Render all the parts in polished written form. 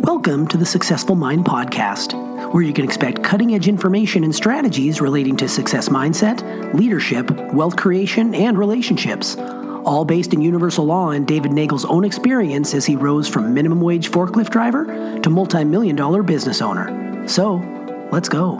Welcome to the Successful Mind Podcast, where you can expect cutting-edge information and strategies relating to success mindset, leadership, wealth creation, and relationships, all based in universal law and David Nagel's own experience as he rose from minimum wage forklift driver to multi-million-dollar business owner. So, let's go.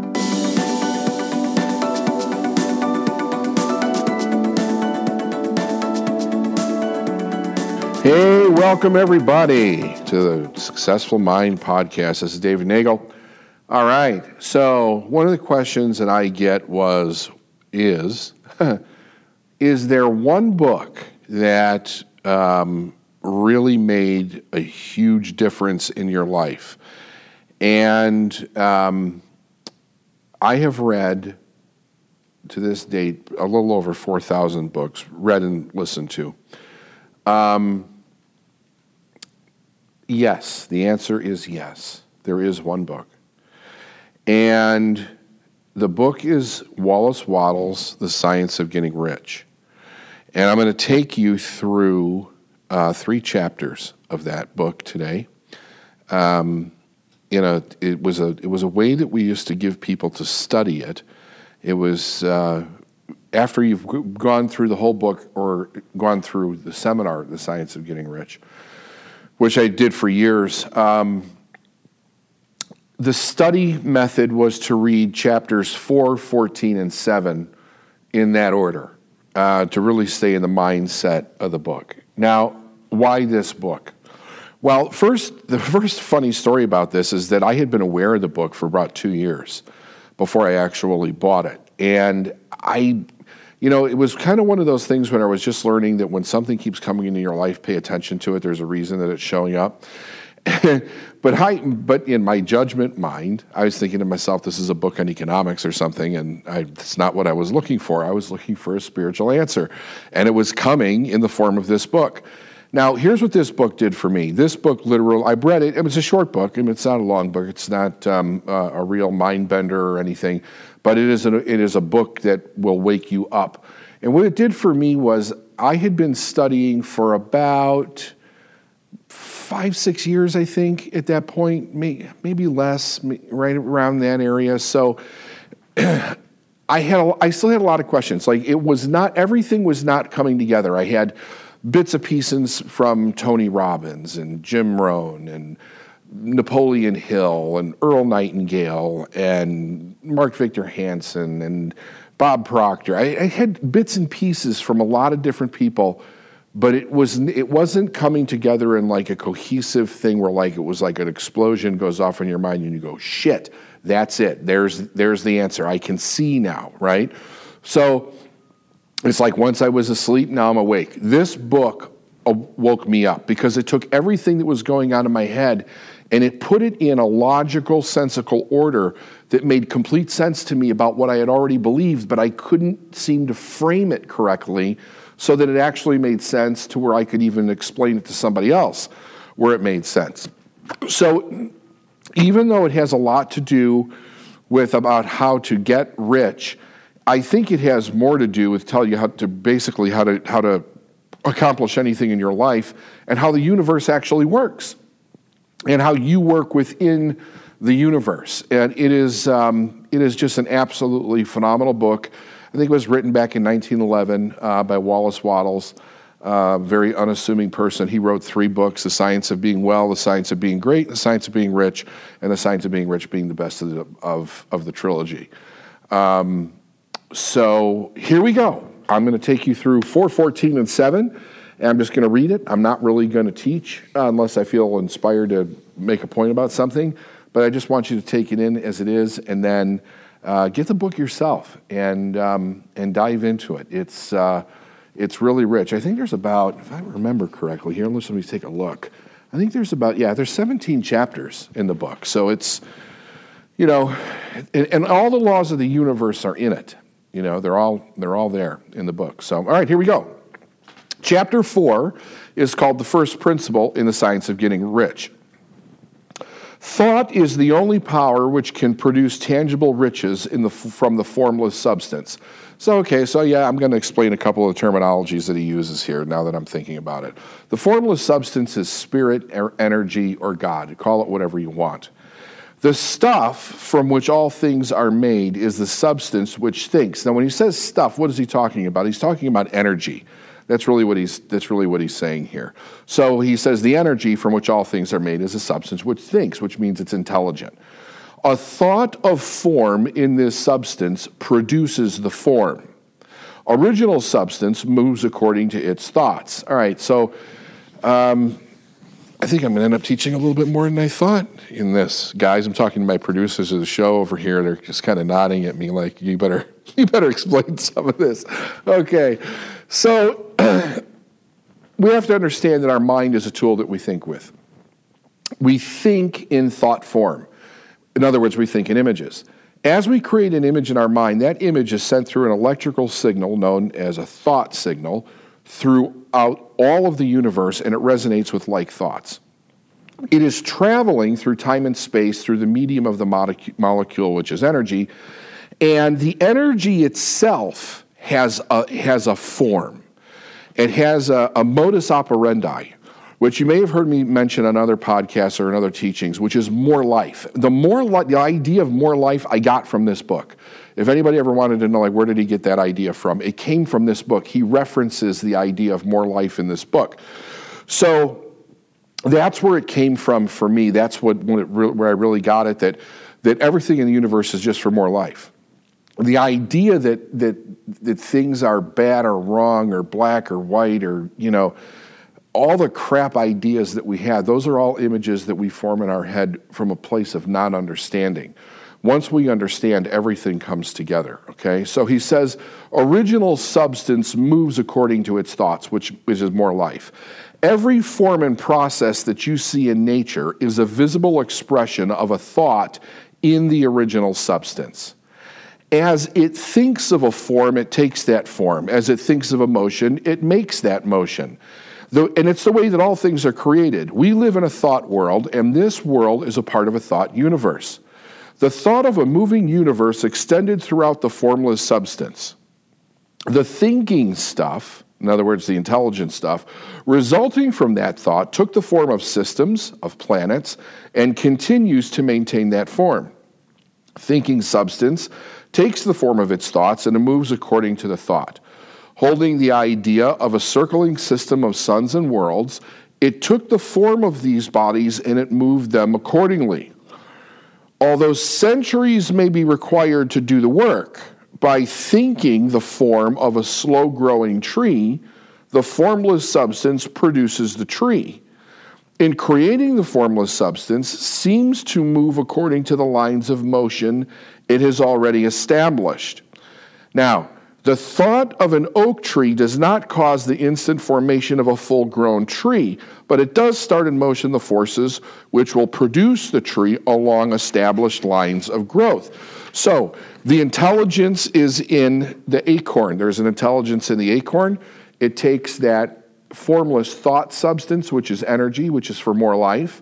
Hey, welcome everybody to the Successful Mind Podcast. This is David Nagel. All right, so one of the questions that I get is there one book that really made a huge difference in your life? And I have read, to this date, a little over 4,000 books, read and listened to. Yes, the answer is yes. There is one book. And the book is Wallace Wattles' The Science of Getting Rich. And I'm going to take you through 3 chapters of that book today. It was a way that we used to give people to study it. It was after you've gone through the whole book or gone through the seminar, The Science of Getting Rich, which I did for years. The study method was to read chapters 4, 14, and 7 in that order to really stay in the mindset of the book. Now, why this book? Well, the first funny story about this is that I had been aware of the book for about 2 years before I actually bought it. And it was kind of one of those things when I was just learning that when something keeps coming into your life, pay attention to it. There's a reason that it's showing up. But in my judgment mind, I was thinking to myself, this is a book on economics or something, and that's not what I was looking for. I was looking for a spiritual answer, and it was coming in the form of this book. Now, here's what this book did for me. This book, literally, I read it. It was a short book. I mean, it's not a long book. It's not a real mind bender or anything. But it is a book that will wake you up. And what it did for me was I had been studying for about 5-6 years, I think, at that point, maybe less, right around that area. So I still had a lot of questions. Like everything was not coming together. I had bits and pieces from Tony Robbins and Jim Rohn and Napoleon Hill and Earl Nightingale and Mark Victor Hansen and Bob Proctor. I had bits and pieces from a lot of different people, but it wasn't coming together in like a cohesive thing where like it was like an explosion goes off in your mind and you go, shit, that's it. There's the answer. I can see now, right? So it's like once I was asleep, now I'm awake. This book woke me up because it took everything that was going on in my head and it put it in a logical, sensical order that made complete sense to me about what I had already believed, but I couldn't seem to frame it correctly so that it actually made sense to where I could even explain it to somebody else where it made sense. So even though it has a lot to do with about how to get rich, I think it has more to do with tell you how to accomplish anything in your life and how the universe actually works and how you work within the universe. And it is just an absolutely phenomenal book. I think it was written back in 1911 by Wallace Wattles, very unassuming person. He wrote 3 books, The Science of Being Well, The Science of Being Great, The Science of Being Rich, and The Science of Being Rich being the best of the trilogy. So here we go. I'm going to take you through 4, 14, and 7, and I'm just going to read it. I'm not really going to teach unless I feel inspired to make a point about something, but I just want you to take it in as it is, and then get the book yourself and dive into it. It's really rich. I think there's about, if I remember correctly here, let me take a look. I think there's 17 chapters in the book. So it's, and all the laws of the universe are in it. They're all there in the book. So, all right, here we go. Chapter 4 is called The First Principle in the Science of Getting Rich. Thought is the only power which can produce tangible riches from the formless substance. So I'm going to explain a couple of terminologies that he uses here now that I'm thinking about it. The formless substance is spirit, or energy, or God. Call it whatever you want. The stuff from which all things are made is the substance which thinks. Now, when he says stuff, what is he talking about? He's talking about energy. That's really what he's saying here. So he says the energy from which all things are made is a substance which thinks, which means it's intelligent. A thought of form in this substance produces the form. Original substance moves according to its thoughts. All right, so I think I'm going to end up teaching a little bit more than I thought in this. Guys, I'm talking to my producers of the show over here. They're just kind of nodding at me like, you better explain some of this. Okay, so we have to understand that our mind is a tool that we think with. We think in thought form. In other words, we think in images. As we create an image in our mind, that image is sent through an electrical signal known as a thought signal throughout all of the universe, and it resonates with like thoughts. It is traveling through time and space through the medium of the molecule, which is energy, and the energy itself has a form. It has a modus operandi, which you may have heard me mention on other podcasts or in other teachings, which is more life. The idea of more life I got from this book. If anybody ever wanted to know, like, where did he get that idea from? It came from this book. He references the idea of more life in this book. So that's where it came from for me. That's where I really got it, that everything in the universe is just for more life. The idea that things are bad or wrong or black or white or, all the crap ideas that we have, those are all images that we form in our head from a place of non-understanding. Once we understand, everything comes together, okay? So he says, original substance moves according to its thoughts, which is more life. Every form and process that you see in nature is a visible expression of a thought in the original substance. As it thinks of a form, it takes that form. As it thinks of a motion, it makes that motion. And it's the way that all things are created. We live in a thought world, and this world is a part of a thought universe. The thought of a moving universe extended throughout the formless substance. The thinking stuff, in other words, the intelligent stuff, resulting from that thought took the form of systems, of planets, and continues to maintain that form. Thinking substance takes the form of its thoughts and it moves according to the thought. Holding the idea of a circling system of suns and worlds, it took the form of these bodies and it moved them accordingly. Although centuries may be required to do the work, by thinking the form of a slow-growing tree, the formless substance produces the tree. In creating the formless substance, seems to move according to the lines of motion it has already established. Now, the thought of an oak tree does not cause the instant formation of a full-grown tree, but it does start in motion the forces which will produce the tree along established lines of growth. So, the intelligence is in the acorn. There's an intelligence in the acorn. It takes that formless thought substance, which is energy, which is for more life.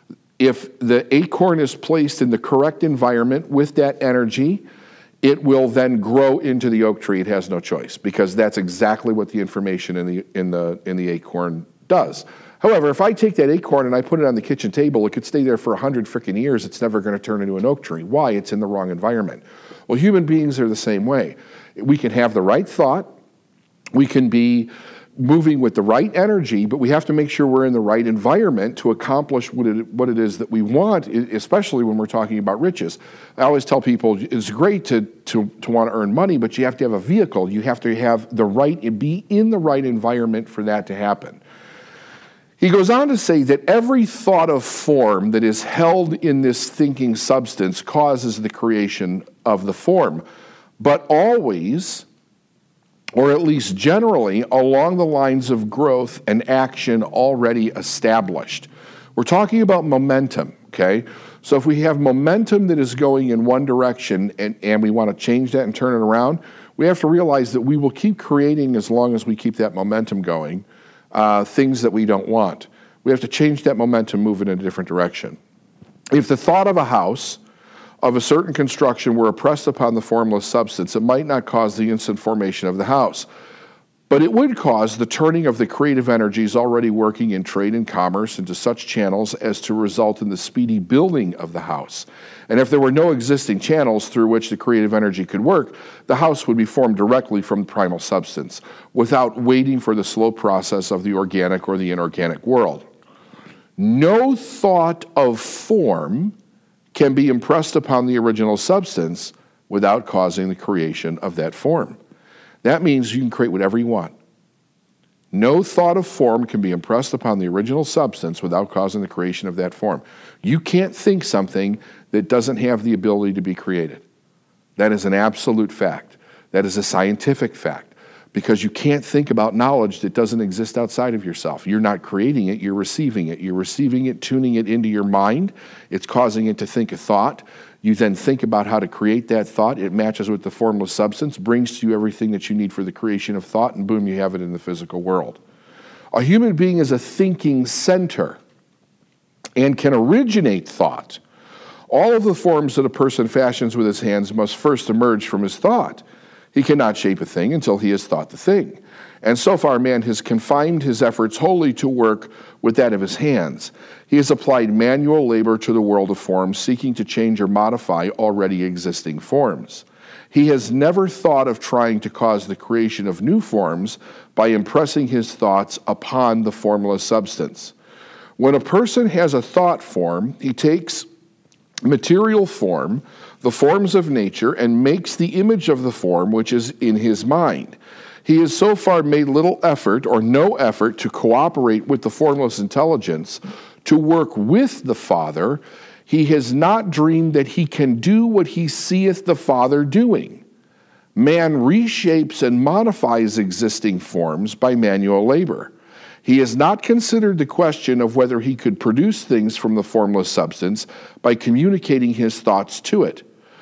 If the acorn is placed in the correct environment with that energy, it will then grow into the oak tree. It has no choice, because that's exactly what the information in the acorn does. However, if I take that acorn and I put it on the kitchen table, it could stay there for 100 freaking years. It's never going to turn into an oak tree. Why? It's in the wrong environment. Well, human beings are the same way. We can have the right thought. We can be moving with the right energy, but we have to make sure we're in the right environment to accomplish what it is that we want, especially when we're talking about riches. I always tell people it's great to want to earn money, but you have to have a vehicle. You have to have be in the right environment for that to happen. He goes on to say that every thought of form that is held in this thinking substance causes the creation of the form, but always, or at least generally, along the lines of growth and action already established. We're talking about momentum, okay? So if we have momentum that is going in one direction and we want to change that and turn it around, we have to realize that we will keep creating, as long as we keep that momentum going, things that we don't want. We have to change that momentum, move it in a different direction. If the thought of a house of a certain construction were impressed upon the formless substance, it might not cause the instant formation of the house, but it would cause the turning of the creative energies already working in trade and commerce into such channels as to result in the speedy building of the house. And if there were no existing channels through which the creative energy could work, the house would be formed directly from the primal substance, without waiting for the slow process of the organic or the inorganic world. No thought of form can be impressed upon the original substance without causing the creation of that form. That means you can create whatever you want. No thought of form can be impressed upon the original substance without causing the creation of that form. You can't think something that doesn't have the ability to be created. That is an absolute fact. That is a scientific fact. Because you can't think about knowledge that doesn't exist outside of yourself. You're not creating it, you're receiving it. You're receiving it, tuning it into your mind. It's causing it to think a thought. You then think about how to create that thought. It matches with the formless substance, brings to you everything that you need for the creation of thought, and boom, you have it in the physical world. A human being is a thinking center and can originate thought. All of the forms that a person fashions with his hands must first emerge from his thought. He cannot shape a thing until he has thought the thing. And so far, man has confined his efforts wholly to work with that of his hands. He has applied manual labor to the world of forms, seeking to change or modify already existing forms. He has never thought of trying to cause the creation of new forms by impressing his thoughts upon the formless substance. When a person has a thought form, he takes material form, the forms of nature, and makes the image of the form which is in his mind. He has so far made little effort or no effort to cooperate with the formless intelligence, to work with the Father. He has not dreamed that he can do what he seeth the Father doing. Man reshapes and modifies existing forms by manual labor. He has not considered the question of whether he could produce things from the formless substance by communicating his thoughts to it.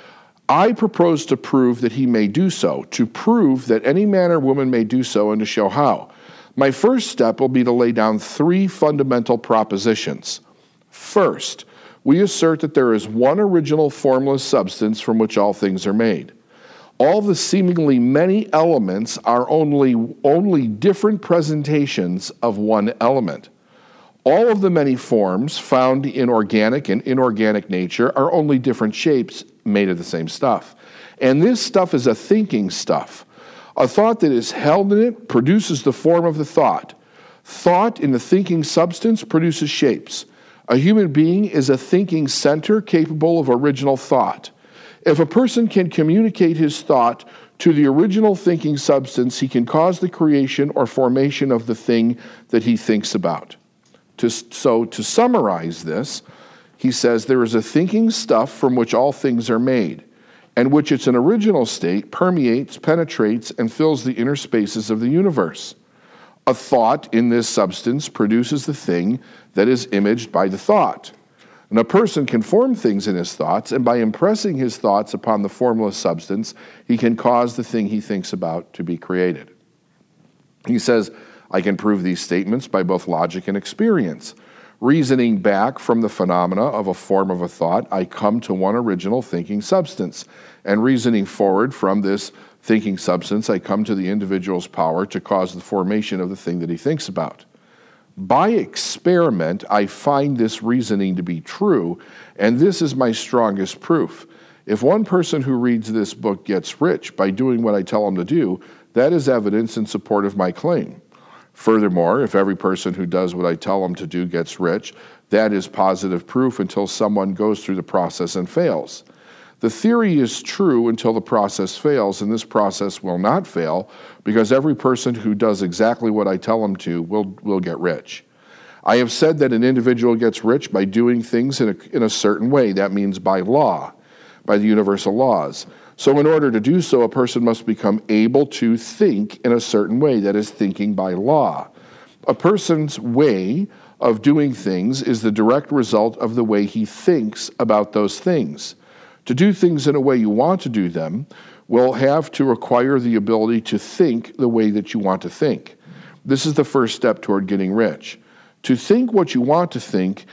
I propose to prove that he may do so, to prove that any man or woman may do so, and to show how. My first step will be to lay down 3 fundamental propositions. First, we assert that there is one original formless substance from which all things are made. All the seemingly many elements are only different presentations of one element. All of the many forms found in organic and inorganic nature are only different shapes made of the same stuff. And this stuff is a thinking stuff. A thought that is held in it produces the form of the thought. Thought in the thinking substance produces shapes. A human being is a thinking center capable of original thought. If a person can communicate his thought to the original thinking substance, he can cause the creation or formation of the thing that he thinks about. So to summarize this, he says there is a thinking stuff from which all things are made, and which its an original state permeates, penetrates, and fills the inner spaces of the universe. A thought in this substance produces the thing that is imaged by the thought. And a person can form things in his thoughts, and by impressing his thoughts upon the formless substance, he can cause the thing he thinks about to be created. He says, I can prove these statements by both logic and experience. Reasoning back from the phenomena of a form of a thought, I come to one original thinking substance. And reasoning forward from this thinking substance, I come to the individual's power to cause the formation of the thing that he thinks about. By experiment, I find this reasoning to be true, and this is my strongest proof. If one person who reads this book gets rich by doing what I tell him to do, that is evidence in support of my claim. Furthermore, if every person who does what I tell them to do gets rich, that is positive proof until someone goes through the process and fails. The theory is true until the process fails, and this process will not fail because every person who does exactly what I tell them to will get rich. I have said that an individual gets rich by doing things in a certain way. That means by law, by the universal laws. So in order to do so, a person must become able to think in a certain way, that is, thinking by law. A person's way of doing things is the direct result of the way he thinks about those things. To do things in a way you want to do them will have to require the ability to think the way that you want to think. This is the first step toward getting rich. To think what you want to think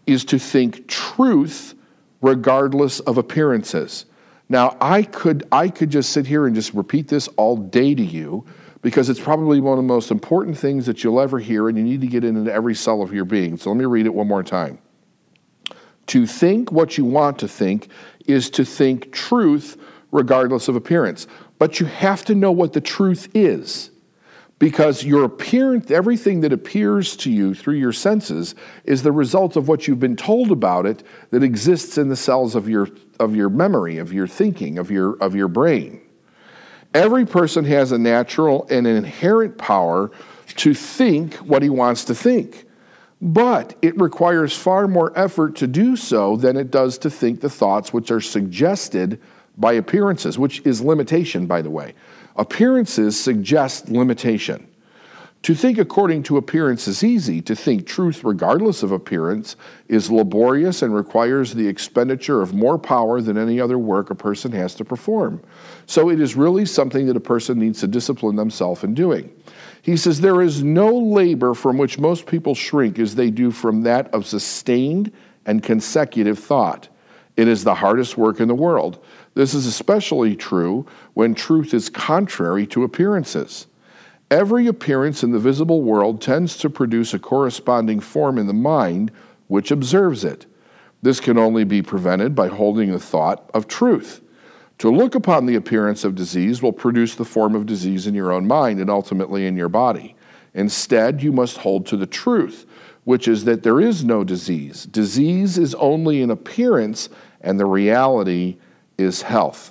is to think truth regardless of appearances. Now, I could just sit here and just repeat this all day to you, because it's probably one of the most important things that you'll ever hear, and you need to get into every cell of your being. So let me read it one more time. To think what you want to think is to think truth regardless of appearance. But you have to know what the truth is, because your appearance, everything that appears to you through your senses, is the result of what you've been told about it that exists in the cells of your memory, of your thinking, of your brain. Every person has a natural and an inherent power to think what he wants to think, but it requires far more effort to do so than it does to think the thoughts which are suggested by appearances, which is limitation, by the way. Appearances suggest limitation. To think according to appearance is easy. To think truth regardless of appearance is laborious and requires the expenditure of more power than any other work a person has to perform. So it is really something that a person needs to discipline themselves in doing. He says, there is no labor from which most people shrink as they do from that of sustained and consecutive thought. It is the hardest work in the world. This is especially true when truth is contrary to appearances. Every appearance in the visible world tends to produce a corresponding form in the mind which observes it. This can only be prevented by holding the thought of truth. To look upon the appearance of disease will produce the form of disease in your own mind and ultimately in your body. Instead, you must hold to the truth, which is that there is no disease. Disease is only an appearance, and the reality is health.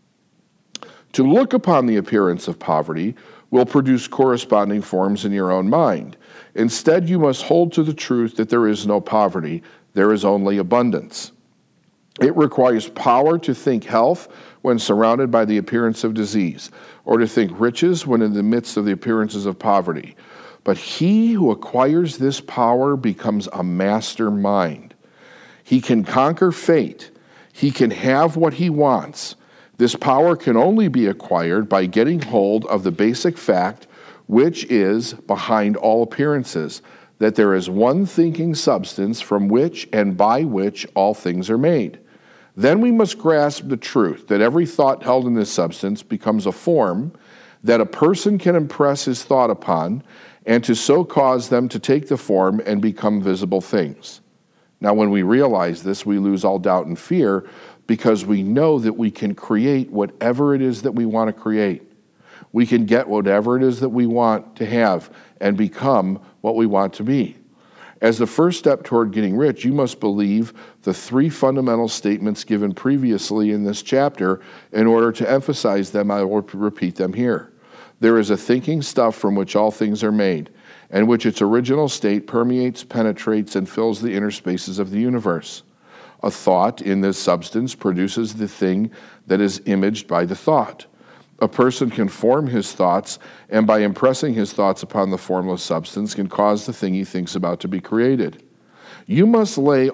To look upon the appearance of poverty will produce corresponding forms in your own mind. Instead, you must hold to the truth that there is no poverty, there is only abundance. It requires power to think health when surrounded by the appearance of disease, or to think riches when in the midst of the appearances of poverty. But he who acquires this power becomes a master mind. He can conquer fate. He can have what he wants. This power can only be acquired by getting hold of the basic fact, which is behind all appearances, that there is one thinking substance from which and by which all things are made. Then we must grasp the truth that every thought held in this substance becomes a form that a person can impress his thought upon, and to so cause them to take the form and become visible things. Now, when we realize this, we lose all doubt and fear, because we know that we can create whatever it is that we want to create. We can get whatever it is that we want to have and become what we want to be. As the first step toward getting rich, you must believe the three fundamental statements given previously in this chapter. In order to emphasize them, I will repeat them here. There is a thinking stuff from which all things are made, and which its original state permeates, penetrates, and fills the inner spaces of the universe. A thought in this substance produces the thing that is imaged by the thought. A person can form his thoughts, and by impressing his thoughts upon the formless substance, can cause the thing he thinks about to be created. You must lay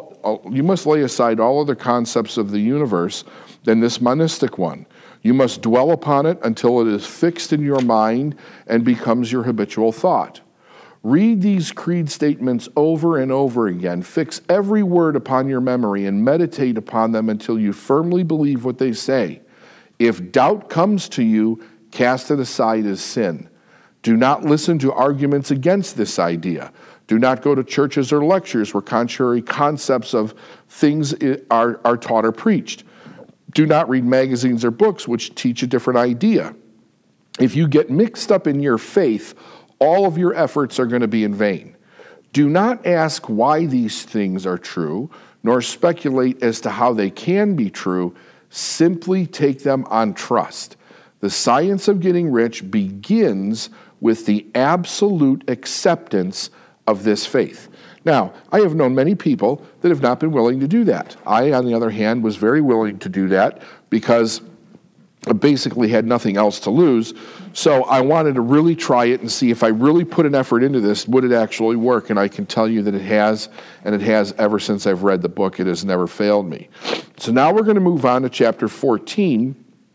aside all other concepts of the universe than this monistic one. You must dwell upon it until it is fixed in your mind and becomes your habitual thought. Read these creed statements over and over again. Fix every word upon your memory and meditate upon them until you firmly believe what they say. If doubt comes to you, cast it aside as sin. Do not listen to arguments against this idea. Do not go to churches or lectures where contrary concepts of things are taught or preached. Do not read magazines or books which teach a different idea. If you get mixed up in your faith, all of your efforts are going to be in vain. Do not ask why these things are true, nor speculate as to how they can be true. Simply take them on trust. The science of getting rich begins with the absolute acceptance of this faith. Now, I have known many people that have not been willing to do that. I, on the other hand, was very willing to do that because I basically had nothing else to lose. So I wanted to really try it and see if I really put an effort into this, would it actually work? And I can tell you that it has, and it has ever since I've read the book. It has never failed me. So now we're going to move on to chapter 14,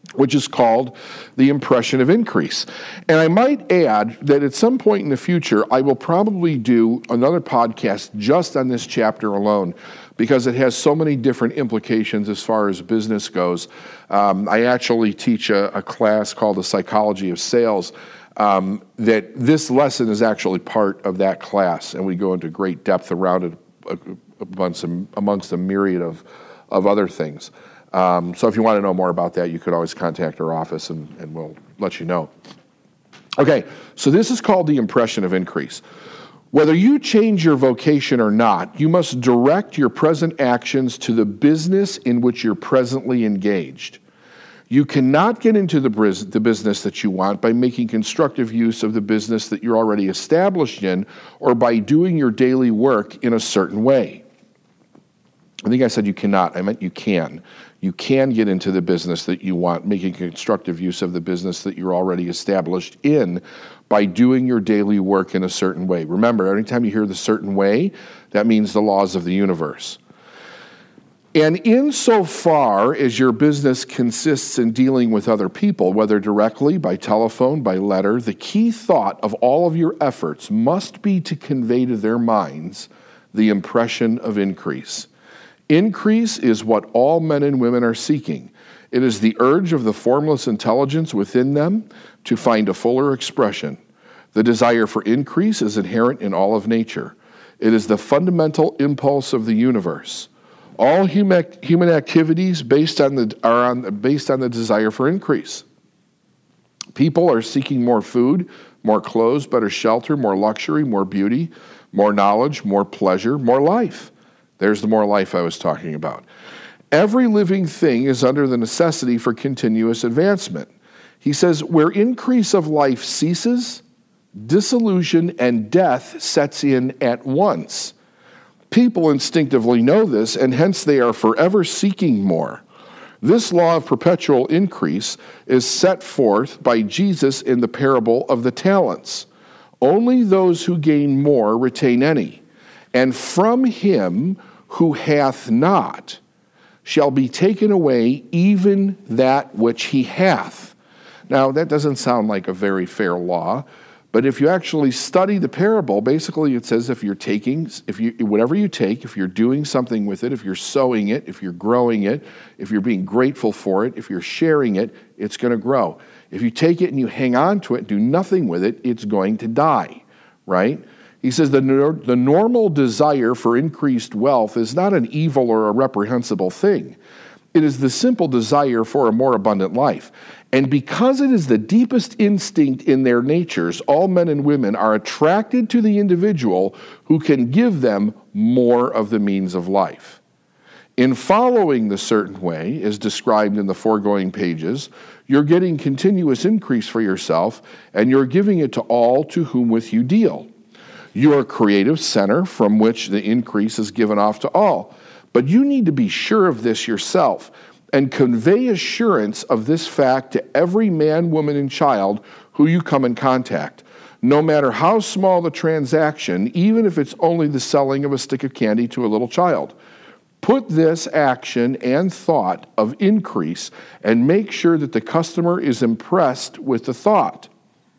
which is called the impression of increase. And I might add that at some point in the future, I will probably do another podcast just on this chapter alone, because it has so many different implications as far as business goes. I actually teach a class called The Psychology of Sales, that this lesson is actually part of that class, and we go into great depth around it amongst a myriad of other things. So if you want to know more about that, you could always contact our office and we'll let you know. Okay, so this is called the impression of increase. Whether you change your vocation or not, you must direct your present actions to the business in which you're presently engaged. You cannot get into the business that you want by making constructive use of the business that you're already established in, or by doing your daily work in a certain way. I think I said you cannot. I meant you can. You can get into the business that you want, making constructive use of the business that you're already established in by doing your daily work in a certain way. Remember, anytime you hear the certain way, that means the laws of the universe. And insofar as your business consists in dealing with other people, whether directly, by telephone, by letter, the key thought of all of your efforts must be to convey to their minds the impression of increase. Increase is what all men and women are seeking. It is the urge of the formless intelligence within them to find a fuller expression. The desire for increase is inherent in all of nature. It is the fundamental impulse of the universe. All human activities are based on the desire for increase. People are seeking more food, more clothes, better shelter, more luxury, more beauty, more knowledge, more pleasure, more life. There's the more life I was talking about. Every living thing is under the necessity for continuous advancement. He says, where increase of life ceases, dissolution and death sets in at once. People instinctively know this, and hence they are forever seeking more. This law of perpetual increase is set forth by Jesus in the parable of the talents. Only those who gain more retain any, and from him who hath not shall be taken away even that which he hath. Now, that doesn't sound like a very fair law, but if you actually study the parable, basically it says whatever you take, if you're doing something with it, if you're sowing it, if you're growing it, if you're being grateful for it, if you're sharing it, it's going to grow. If you take it and you hang on to it, do nothing with it, it's going to die, right? He says the normal desire for increased wealth is not an evil or a reprehensible thing. It is the simple desire for a more abundant life. And because it is the deepest instinct in their natures, all men and women are attracted to the individual who can give them more of the means of life. In following the certain way, as described in the foregoing pages, you're getting continuous increase for yourself, and you're giving it to all to whom with you deal. You are a creative center from which the increase is given off to all. But you need to be sure of this yourself and convey assurance of this fact to every man, woman, and child who you come in contact, no matter how small the transaction, even if it's only the selling of a stick of candy to a little child. Put this action and thought of increase and make sure that the customer is impressed with the thought.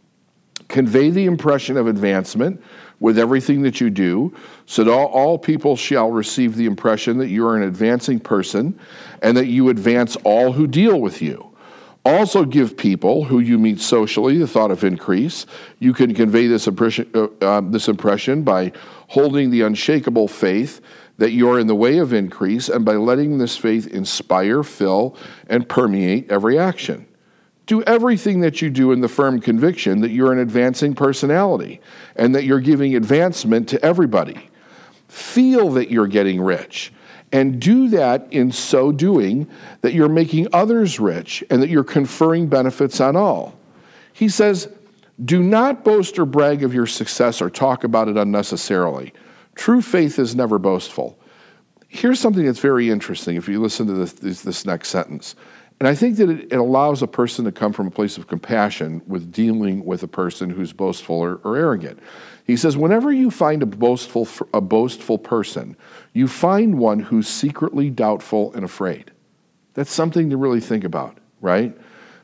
Convey the impression of advancement with everything that you do, so that all people shall receive the impression that you are an advancing person and that you advance all who deal with you. Also give people who you meet socially the thought of increase. You can convey this impression by holding the unshakable faith that you are in the way of increase, and by letting this faith inspire, fill, and permeate every action. Do everything that you do in the firm conviction that you're an advancing personality and that you're giving advancement to everybody. Feel that you're getting rich, and do that in so doing that you're making others rich and that you're conferring benefits on all. He says, do not boast or brag of your success or talk about it unnecessarily. True faith is never boastful. Here's something that's very interesting if you listen to this next sentence. And I think that it allows a person to come from a place of compassion with dealing with a person who's boastful or arrogant. He says, whenever you find a boastful person, you find one who's secretly doubtful and afraid. That's something to really think about, right?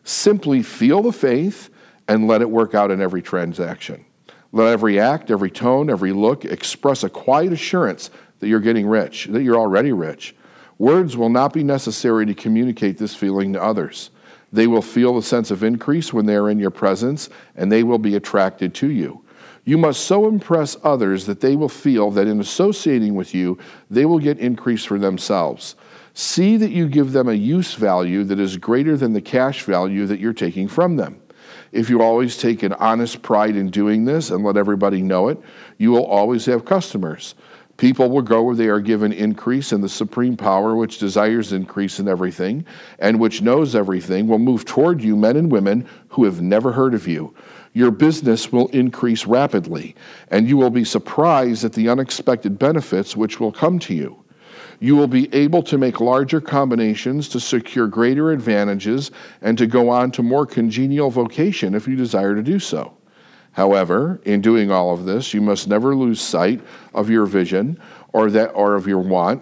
Simply feel the faith and let it work out in every transaction. Let every act, every tone, every look express a quiet assurance that you're getting rich, that you're already rich. Words will not be necessary to communicate this feeling to others. They will feel the sense of increase when they are in your presence, and they will be attracted to you. You must so impress others that they will feel that in associating with you, they will get increase for themselves. See that you give them a use value that is greater than the cash value that you're taking from them. If you always take an honest pride in doing this and let everybody know it, you will always have customers. People will go where they are given increase, and the supreme power which desires increase in everything and which knows everything will move toward you, men and women who have never heard of you. Your business will increase rapidly, and you will be surprised at the unexpected benefits which will come to you. You will be able to make larger combinations to secure greater advantages and to go on to more congenial vocation if you desire to do so. However, in doing all of this, you must never lose sight of your vision or of your want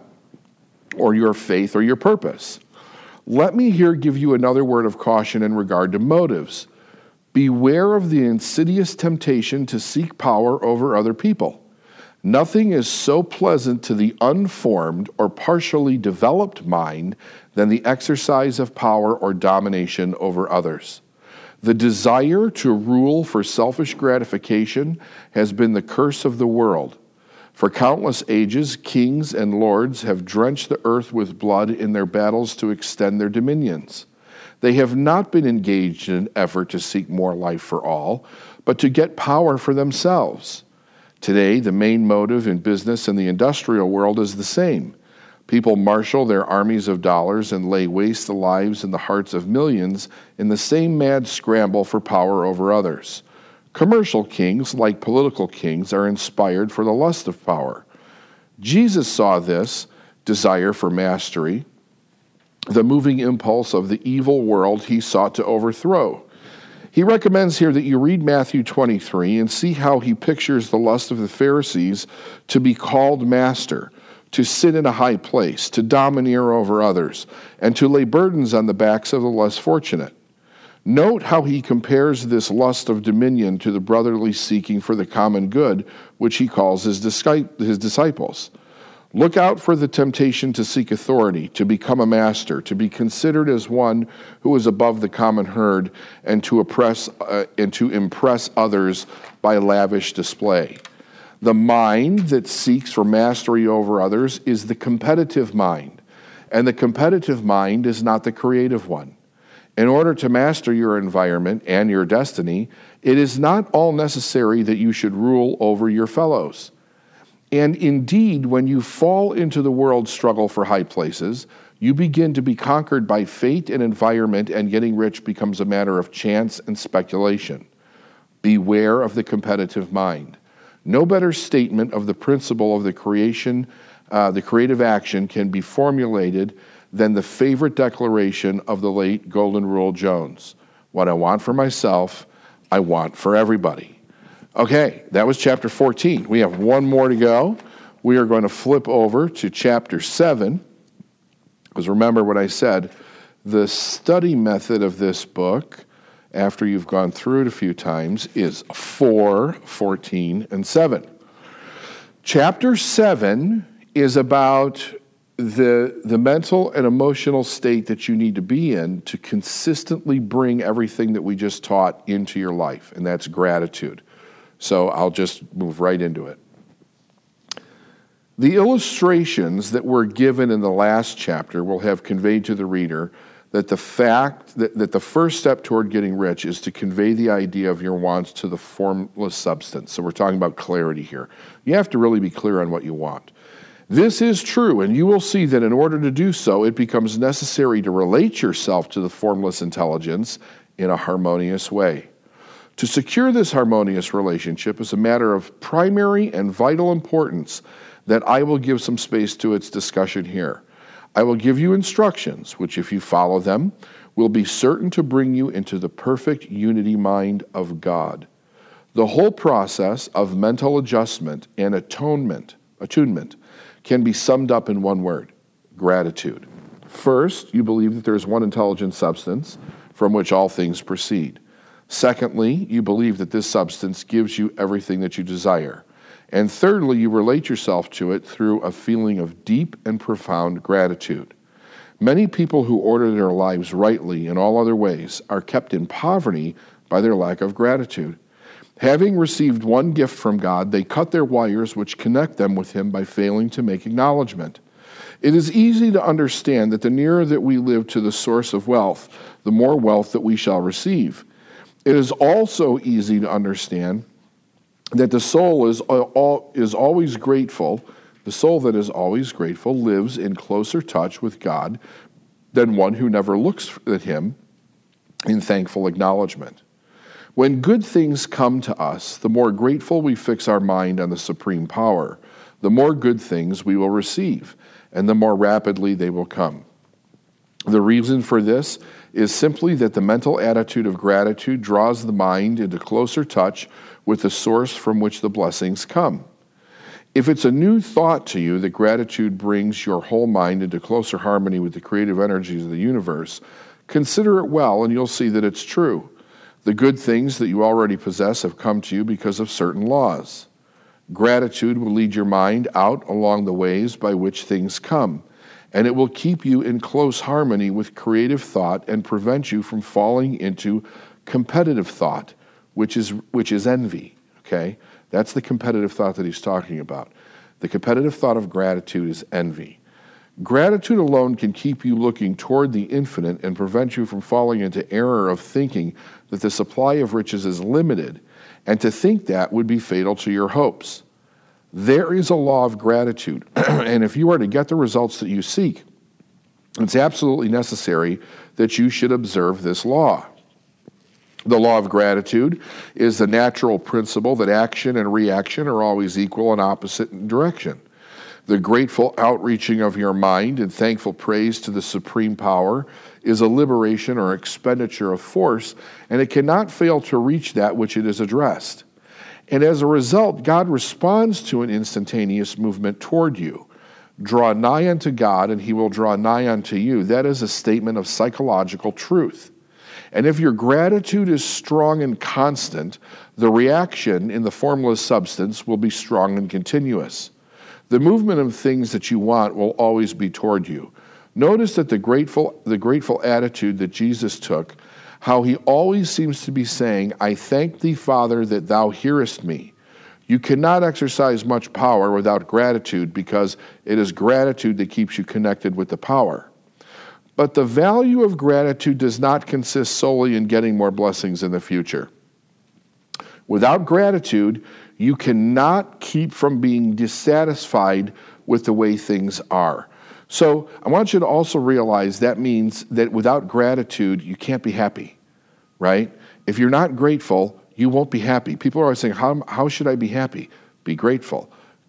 or your faith or your purpose. Let me here give you another word of caution in regard to motives. Beware of the insidious temptation to seek power over other people. Nothing is so pleasant to the unformed or partially developed mind than the exercise of power or domination over others. The desire to rule for selfish gratification has been the curse of the world. For countless ages, kings and lords have drenched the earth with blood in their battles to extend their dominions. They have not been engaged in an effort to seek more life for all, but to get power for themselves. Today, the main motive in business and the industrial world is the same. People marshal their armies of dollars and lay waste the lives and the hearts of millions in the same mad scramble for power over others. Commercial kings, like political kings, are inspired for the lust of power. Jesus saw this desire for mastery, the moving impulse of the evil world he sought to overthrow. He recommends here that you read Matthew 23 and see how he pictures the lust of the Pharisees to be called master, to sit in a high place, to domineer over others, and to lay burdens on the backs of the less fortunate. Note how he compares this lust of dominion to the brotherly seeking for the common good, which he calls his disciples. Look out for the temptation to seek authority, to become a master, to be considered as one who is above the common herd, and to impress others by lavish display. The mind that seeks for mastery over others is the competitive mind, and the competitive mind is not the creative one. In order to master your environment and your destiny, it is not all necessary that you should rule over your fellows. And indeed, when you fall into the world's struggle for high places, you begin to be conquered by fate and environment, and getting rich becomes a matter of chance and speculation. Beware of the competitive mind. No better statement of the principle of the creative action can be formulated than the favorite declaration of the late Golden Rule Jones. What I want for myself, I want for everybody. Okay, that was chapter 14. We have one more to go. We are going to flip over to chapter 7. Because remember what I said, the study method of this book, after you've gone through it a few times, is 4, 14, and 7. Chapter 7 is about the mental and emotional state that you need to be in to consistently bring everything that we just taught into your life, and that's gratitude. So I'll just move right into it. The illustrations that were given in the last chapter will have conveyed to the reader that the fact that the first step toward getting rich is to convey the idea of your wants to the formless substance. So we're talking about clarity here. You have to really be clear on what you want. This is true, and you will see that in order to do so, it becomes necessary to relate yourself to the formless intelligence in a harmonious way. To secure this harmonious relationship is a matter of primary and vital importance that I will give some space to its discussion here. I will give you instructions, which if you follow them, will be certain to bring you into the perfect unity mind of God. The whole process of mental adjustment and attunement can be summed up in one word: gratitude. First, you believe that there is one intelligent substance. from which all things proceed. Secondly, you believe that this substance gives you everything that you desire. And thirdly, you relate yourself to it through a feeling of deep and profound gratitude. Many people who order their lives rightly in all other ways are kept in poverty by their lack of gratitude. Having received one gift from God, they cut their wires which connect them with Him by failing to make acknowledgement. It is easy to understand that the nearer that we live to the source of wealth, the more wealth that we shall receive. It is also easy to understand that the soul is always grateful. The soul that is always grateful lives in closer touch with God than one who never looks at Him in thankful acknowledgement. When good things come to us, the more grateful we fix our mind on the supreme power, the more good things we will receive, and the more rapidly they will come. The reason for this is simply that the mental attitude of gratitude draws the mind into closer touch with the source from which the blessings come. If it's a new thought to you that gratitude brings your whole mind into closer harmony with the creative energies of the universe, consider it well and you'll see that it's true. The good things that you already possess have come to you because of certain laws. Gratitude will lead your mind out along the ways by which things come, and it will keep you in close harmony with creative thought and prevent you from falling into competitive thought, which is envy, okay? That's the competitive thought that he's talking about. The competitive thought of gratitude is envy. Gratitude alone can keep you looking toward the infinite and prevent you from falling into error of thinking that the supply of riches is limited, and to think that would be fatal to your hopes. There is a law of gratitude, and if you are to get the results that you seek, it's absolutely necessary that you should observe this law. The law of gratitude is the natural principle that action and reaction are always equal and opposite in direction. The grateful outreaching of your mind and thankful praise to the supreme power is a liberation or expenditure of force, and it cannot fail to reach that which it is addressed. And as a result, God responds to an instantaneous movement toward you. Draw nigh unto God, and He will draw nigh unto you. That is a statement of psychological truth. And if your gratitude is strong and constant, the reaction in the formless substance will be strong and continuous. The movement of things that you want will always be toward you. Notice that the grateful attitude that Jesus took, how He always seems to be saying, I thank Thee, Father, that Thou hearest me. You cannot exercise much power without gratitude because it is gratitude that keeps you connected with the power. But the value of gratitude does not consist solely in getting more blessings in the future. Without gratitude, you cannot keep from being dissatisfied with the way things are. So I want you to also realize that means that without gratitude, you can't be happy, right? If you're not grateful, you won't be happy. People are always saying, how should I be happy? Be grateful.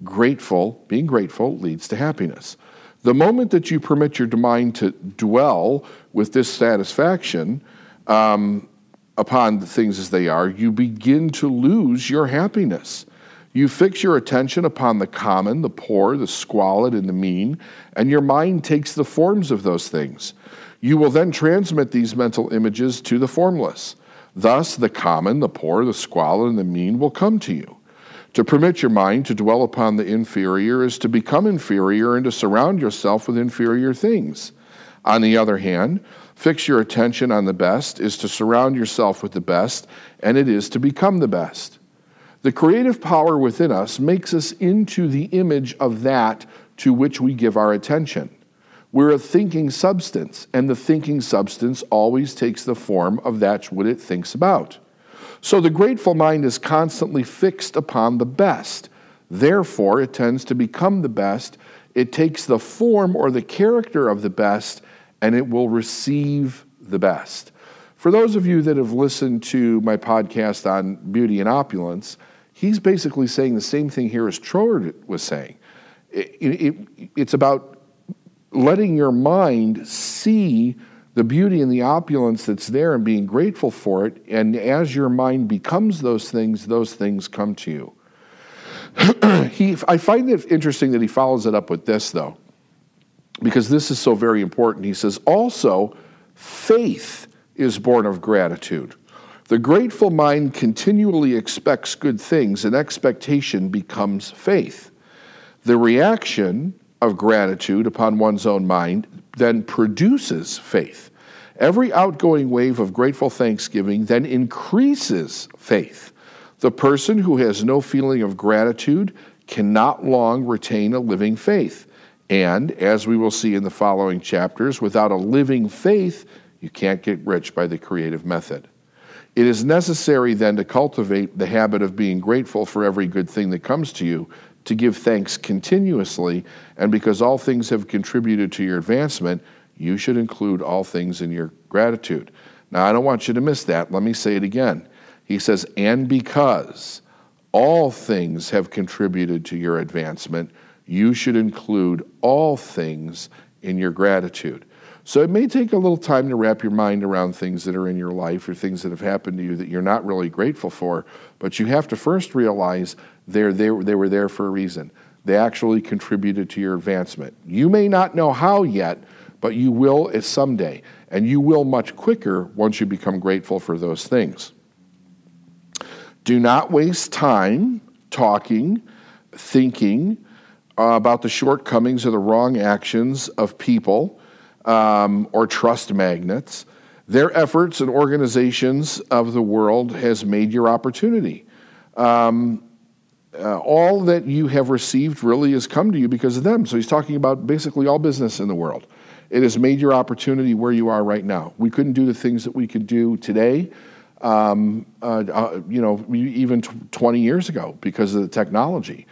Being grateful leads to happiness. The moment that you permit your mind to dwell with dissatisfaction upon the things as they are, you begin to lose your happiness. You fix your attention upon the common, the poor, the squalid, and the mean, and your mind takes the forms of those things. You will then transmit these mental images to the formless. Thus, the common, the poor, the squalid, and the mean will come to you. To permit your mind to dwell upon the inferior is to become inferior and to surround yourself with inferior things. On the other hand, fix your attention on the best is to surround yourself with the best, and it is to become the best. The creative power within us makes us into the image of that to which we give our attention. We're a thinking substance, and the thinking substance always takes the form of that what it thinks about. So the grateful mind is constantly fixed upon the best. Therefore, it tends to become the best. It takes the form or the character of the best, and it will receive the best. For those of you that have listened to my podcast on beauty and opulence, he's basically saying the same thing here as Trower was saying. It's about letting your mind see the beauty and the opulence that's there and being grateful for it. And as your mind becomes those things come to you. I find it interesting that he follows it up with this, though, because this is so very important. He says, also, faith is born of gratitude. The grateful mind continually expects good things, and expectation becomes faith. The reaction of gratitude upon one's own mind then produces faith. Every outgoing wave of grateful thanksgiving then increases faith. The person who has no feeling of gratitude cannot long retain a living faith. And, as we will see in the following chapters, without a living faith, you can't get rich by the creative method. It is necessary then to cultivate the habit of being grateful for every good thing that comes to you, to give thanks continuously, and because all things have contributed to your advancement, you should include all things in your gratitude. Now, I don't want you to miss that. Let me say it again. He says, and because all things have contributed to your advancement, you should include all things in your gratitude. So it may take a little time to wrap your mind around things that are in your life or things that have happened to you that you're not really grateful for, but you have to first realize they were there for a reason. They actually contributed to your advancement. You may not know how yet, but you will someday, and you will much quicker once you become grateful for those things. Do not waste time talking, thinking about the shortcomings or the wrong actions of people or trust magnets. Their efforts and organizations of the world has made your opportunity. All that you have received really has come to you because of them. So he's talking about basically all business in the world. It has made your opportunity where you are right now. We couldn't do the things that we could do today, even 20 years ago because of the technology.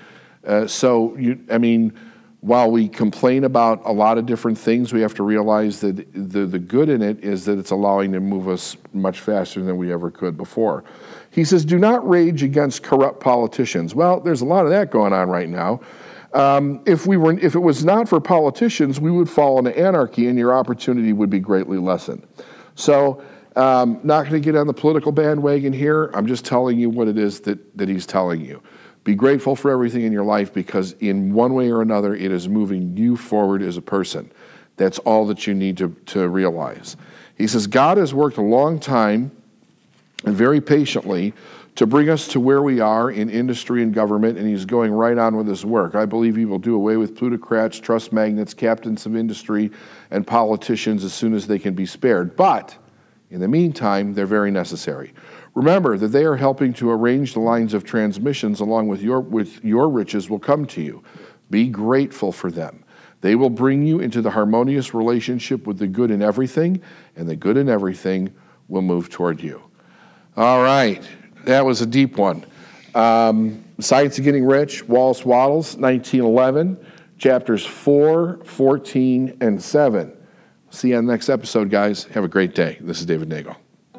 While we complain about a lot of different things, we have to realize that the good in it is that it's allowing to move us much faster than we ever could before. He says, do not rage against corrupt politicians. Well, there's a lot of that going on right now. If it was not for politicians, we would fall into anarchy and your opportunity would be greatly lessened. So, not going to get on the political bandwagon here. I'm just telling you what it is that he's telling you. Be grateful for everything in your life because in one way or another, it is moving you forward as a person. That's all that you need to realize. He says, God has worked a long time and very patiently to bring us to where we are in industry and government, and he's going right on with his work. I believe he will do away with plutocrats, trust magnates, captains of industry, and politicians as soon as they can be spared. But in the meantime, they're very necessary. Remember that they are helping to arrange the lines of transmissions along with your riches will come to you. Be grateful for them. They will bring you into the harmonious relationship with the good in everything, and the good in everything will move toward you. All right, that was a deep one. Science of Getting Rich, Wallace Wattles, 1911, chapters 4, 14, and 7. See you on the next episode, guys. Have a great day. This is David Nagel.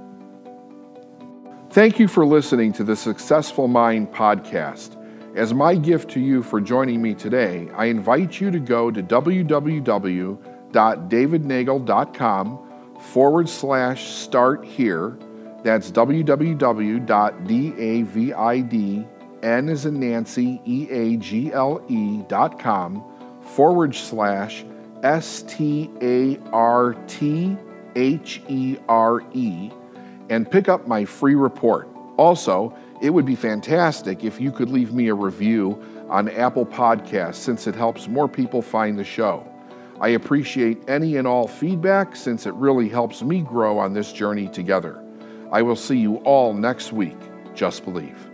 Thank you for listening to the Successful Mind podcast. As my gift to you for joining me today, I invite you to go to www.davidnagel.com/start here. That's www.davidn as in Nancy, EAGLE.com/STARTHERE and pick up my free report. Also, it would be fantastic if you could leave me a review on Apple Podcasts since it helps more people find the show. I appreciate any and all feedback since it really helps me grow on this journey together. I will see you all next week. Just believe.